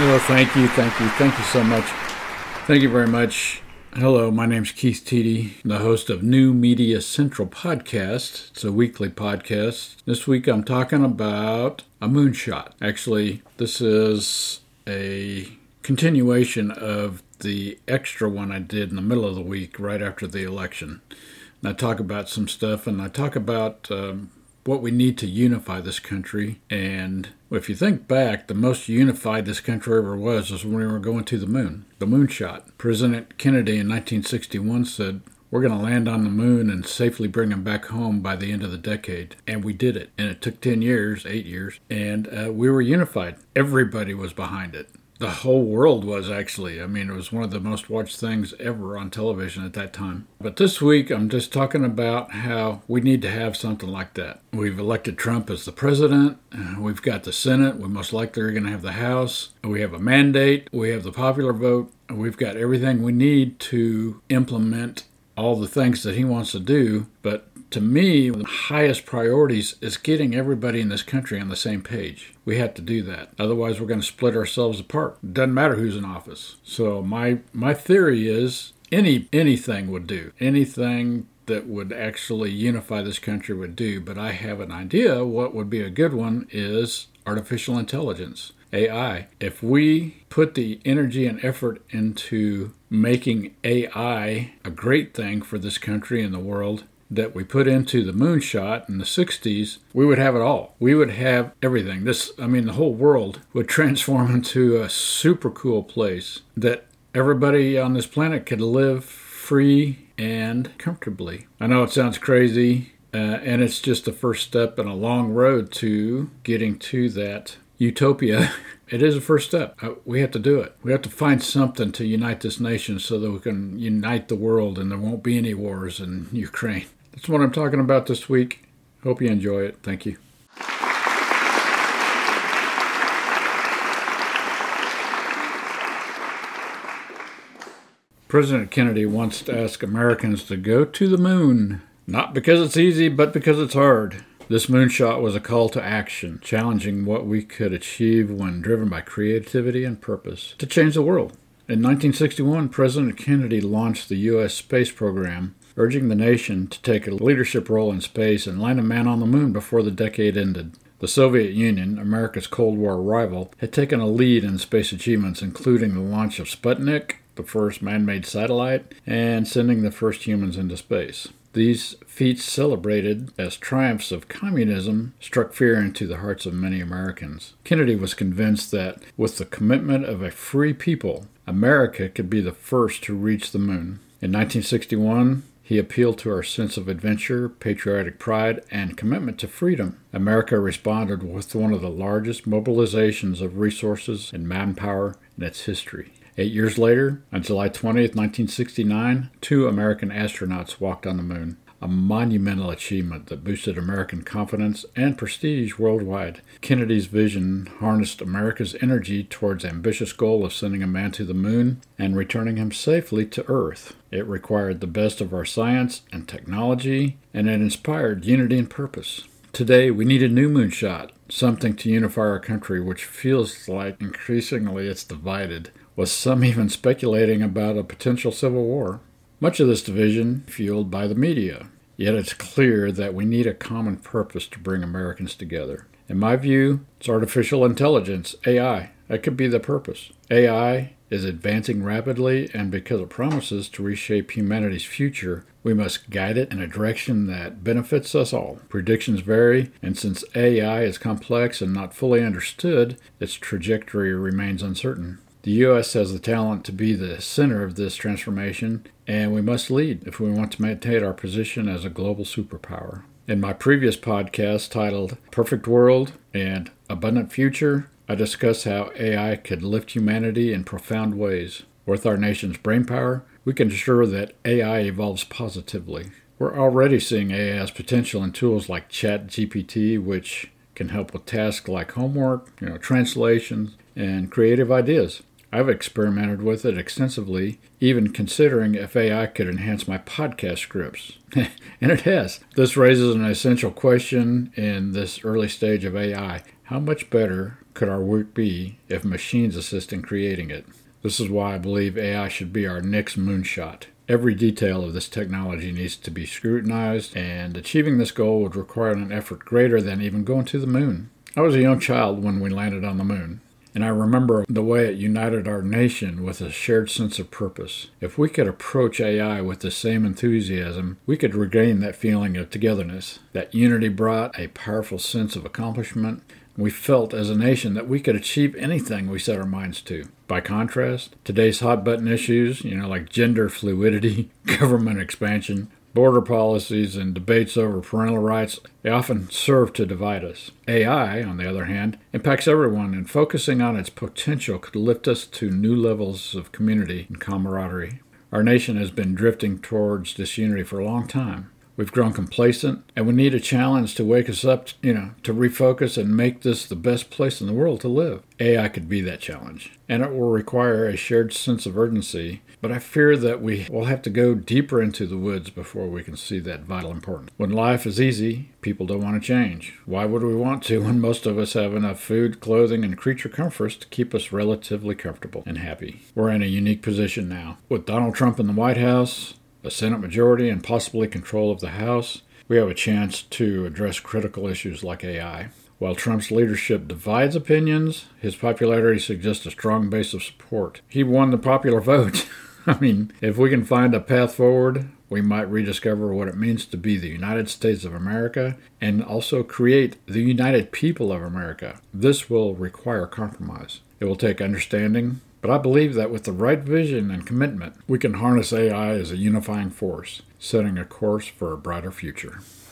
Well, thank you so much. Thank you very much. Hello, my name's Keith Teedy, the host of New Media Central Podcast. It's a weekly podcast. This week I'm talking about a moonshot. Actually, this is a continuation of the extra one I did in the middle of the week right after the election. And I talk about some stuff, and I talk about what we need to unify this country. And if you think back, the most unified this country ever was when we were going to the moon, the moonshot. President Kennedy in 1961 said, we're going to land on the moon and safely bring them back home by the end of the decade. And we did it. And it took 8 years, and we were unified. Everybody was behind it. The whole world was, actually. I mean, it was one of the most watched things ever on television at that time. But this week, I'm just talking about how we need to have something like that. We've elected Trump as the president. We've got the Senate. We most likely are going to have the House. We have a mandate. We have the popular vote. We've got everything we need to implement all the things that he wants to do. But to me, the highest priorities is getting everybody in this country on the same page. We have to do that. Otherwise, we're going to split ourselves apart. It doesn't matter who's in office. So my theory is anything would do. Anything that would actually unify this country would do. But I have an idea. What would be a good one is artificial intelligence, AI. If we put the energy and effort into making AI a great thing for this country and the world that we put into the moonshot in the 60s, we would have it all. We would have everything. The whole world would transform into a super cool place that everybody on this planet could live free and comfortably. I know it sounds crazy, and it's just the first step in a long road to getting to that utopia. It is a first step. We have to do it. We have to find something to unite this nation so that we can unite the world and there won't be any wars in Ukraine. That's what I'm talking about this week. Hope you enjoy it. Thank you. President Kennedy wants to ask Americans to go to the moon. Not because it's easy, but because it's hard. This moonshot was a call to action, challenging what we could achieve when driven by creativity and purpose to change the world. In 1961, President Kennedy launched the U.S. space program, urging the nation to take a leadership role in space and land a man on the moon before the decade ended. The Soviet Union, America's Cold War rival, had taken a lead in space achievements, including the launch of Sputnik, the first man-made satellite, and sending the first humans into space. These feats, celebrated as triumphs of communism, struck fear into the hearts of many Americans. Kennedy was convinced that with the commitment of a free people, America could be the first to reach the moon. In 1961, he appealed to our sense of adventure, patriotic pride, and commitment to freedom. America responded with one of the largest mobilizations of resources and manpower in its history. 8 years later, on July 20th, 1969, 2 American astronauts walked on the moon, a monumental achievement that boosted American confidence and prestige worldwide. Kennedy's vision harnessed America's energy towards the ambitious goal of sending a man to the moon and returning him safely to Earth. It required the best of our science and technology, and it inspired unity and purpose. Today, we need a new moonshot, something to unify our country, which feels like increasingly it's divided, with some even speculating about a potential civil war. Much of this division fueled by the media. Yet it's clear that we need a common purpose to bring Americans together. In my view, it's artificial intelligence, AI. That could be the purpose. AI is advancing rapidly, and because it promises to reshape humanity's future, we must guide it in a direction that benefits us all. Predictions vary, and since AI is complex and not fully understood, its trajectory remains uncertain. The U.S. has the talent to be the center of this transformation, and we must lead if we want to maintain our position as a global superpower. In my previous podcast titled Perfect World and Abundant Future, I discuss how AI could lift humanity in profound ways. With our nation's brainpower, we can ensure that AI evolves positively. We're already seeing AI's potential in tools like ChatGPT, which can help with tasks like homework, translations, and creative ideas. I've experimented with it extensively, even considering if AI could enhance my podcast scripts. And it has. This raises an essential question in this early stage of AI. How much better could our work be if machines assist in creating it? This is why I believe AI should be our next moonshot. Every detail of this technology needs to be scrutinized, and achieving this goal would require an effort greater than even going to the moon. I was a young child when we landed on the moon, and I remember the way it united our nation with a shared sense of purpose. If we could approach AI with the same enthusiasm, we could regain that feeling of togetherness. That unity brought a powerful sense of accomplishment. We felt as a nation that we could achieve anything we set our minds to. By contrast, today's hot-button issues, like gender fluidity, government expansion, border policies, and debates over parental rights, they often serve to divide us. AI, on the other hand, impacts everyone, and focusing on its potential could lift us to new levels of community and camaraderie. Our nation has been drifting towards disunity for a long time. We've grown complacent, and we need a challenge to wake us up, to refocus and make this the best place in the world to live. AI could be that challenge, and it will require a shared sense of urgency, but I fear that we will have to go deeper into the woods before we can see that vital importance. When life is easy, people don't want to change. Why would we want to when most of us have enough food, clothing, and creature comforts to keep us relatively comfortable and happy? We're in a unique position now. With Donald Trump in the White House, a Senate majority, and possibly control of the House, we have a chance to address critical issues like AI. While Trump's leadership divides opinions, his popularity suggests a strong base of support. He won the popular vote. If we can find a path forward, we might rediscover what it means to be the United States of America and also create the United People of America. This will require compromise. It will take understanding, but I believe that with the right vision and commitment, we can harness AI as a unifying force, setting a course for a brighter future.